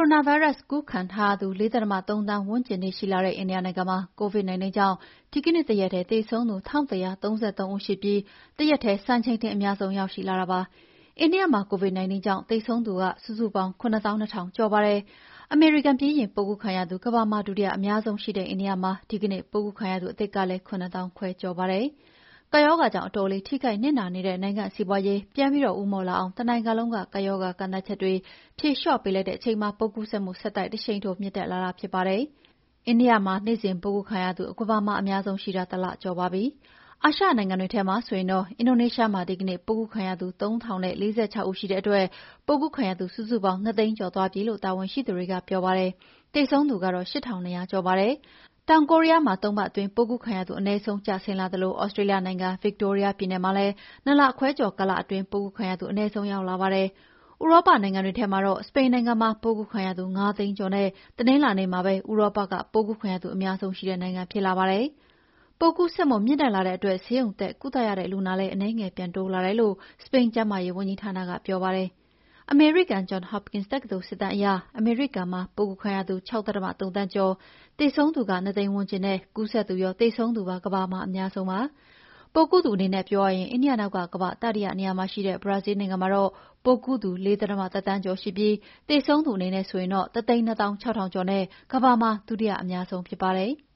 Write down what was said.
ရိုနာဗိုင်းရပ်စ်ကူးခံထားရသူ ၄.၃ သန်းဝန်းကျင်ထိရှိလာတဲ့အိန္ဒိယနိုင်ငံမှာ COVID-19 ကြောင့်ဒီကနေ့တရက်ထဲသေဆုံးသူ ၁,၁၃၃ ဦးရှိပြီးတရက်ထဲစံချိန်တင်အများဆုံးရောက်ရှိလာတာပါ။ အိန္ဒိယမှာ COVID-19 ကြောင့်သေဆုံးသူစုစုပေါင်း ၇၂,၀၀၀ ကျော်ပါတယ်။ အမေရိကန်ပြီးရင်ပိုးကူးခံရသူကမ္ဘာမှာဒုတိယအများဆုံးရှိတဲ့အိန္ဒိယမှာဒီကနေ့ပိုးကူးခံရသူအသစ်ကလည်း ၇၅,၀၀၀ ကျော်ပါတယ်။ ကပ်ရောဂါကြောင့်အတော်လေးထိခိုက်နစ်နာနေတဲ့နိုင်ငံ့စီးပွါးရေးပြန်ပြီးဦးမော့လာအောင်တနိုင်ငံလုံးကကပ်ရောဂါကန့်သတ်ချက်တွေဖြေလေ ျှာ့ပေးလိုက်တဲ့အချိန်မှာပိုးကူးစက်မှုဆက်တိုက်တရှိန်ထိုးမြင့်တက်လာတာဖြစ်ပါတယ်။ အိန္ဒိယမှာနေ့စဉ်ပိုးကူးခံရသူကမ္ဘာမှာအများဆုံးရှိတာ1 လကျော်ပါပြီ။ အာရှနိုင်ငံတွေထဲမှာဆိုရင်တော့အင်ဒိုနီးရှားမှာဒီကနေ့ပိုးကူးခံရသူ ၃,၀၄၆ ဦးရှိတဲ့အတွက်ပိုးကူးခံရသူစုစုပေါင်း ၂ သိန်းကျော်သွားပြီလို့တာဝန်ရှိသူတွေကပြောပါတယ်။ သေဆုံးသူကတော့ ၈,၂၀၀ ကျော်ပါတယ်။ တောင်ကိုရီးယားမှာ ၃ ပတ်အတွင်းပိုးကူးခံရသူအနည်းဆုံးကျဆင်းလာသလိုသြစတြေးလျနိုင်ငံ ဗစ်တိုးရီးယားပြည်နယ်မှာလည်း2 လခွဲကျော်ကာလအတွင်းပိုးကူးခံရသူအနည်းဆုံးရောက်လာပါတယ်။ ဥရောပနိုင်ငံတွေထဲမှာတော့စပိန်နိုင်ငံမှာပိုးကူးခံရသူ ၅ သိန်းကျော်နဲ့ တနင်္လာနေ့မှာပဲဥရောပကပိုးကူးခံရသူအများဆုံးရှိတဲ့နိုင်ငံဖြစ်လာပါတယ်။ ပိုးကူးစက်မှုမြင့်တက်လာတဲ့အတွက်ဆေးရုံတက်ကုသရတဲ့လူနာလည်းအနည်းငယ်ပြန်တိုးလာတယ်လို့စပိန်ကျန်းမာရေးဝန်ကြီးဌာနကပြောပါတယ်။ အမေရိကန် Johns Hopkins တက္ကသိုလ်စစ်တမ်းအရအမေရိကန်မှာပိုးကူးခံရသူ ၆.၃ သန်းကျော်သေဆုံးသူ 2 သိန်းဝန်းကျင်နဲ့ကူးစက်သူရောသေဆုံးသူပါကမ္ဘာမှာအများဆုံးပါ။ ပိုးကူးသူအနေနဲ့ပြောရရင်အိန္ဒိယနောက်ကကမ္ဘာ့တတိယနေရာမှာရှိတဲ့ဘရာဇီးလ်နိုင်ငံမှာတော့ပိုးကူးသူ 4.၁ သန်းကျော်ရှိပြီးသေဆုံးသူအနေနဲ့ဆိုရင်တော့ 1,2၆,၀၀၀ ကျော်နဲ့ကမ္ဘာမှာဒုတိယအများဆုံးဖြစ်ပါတယ်။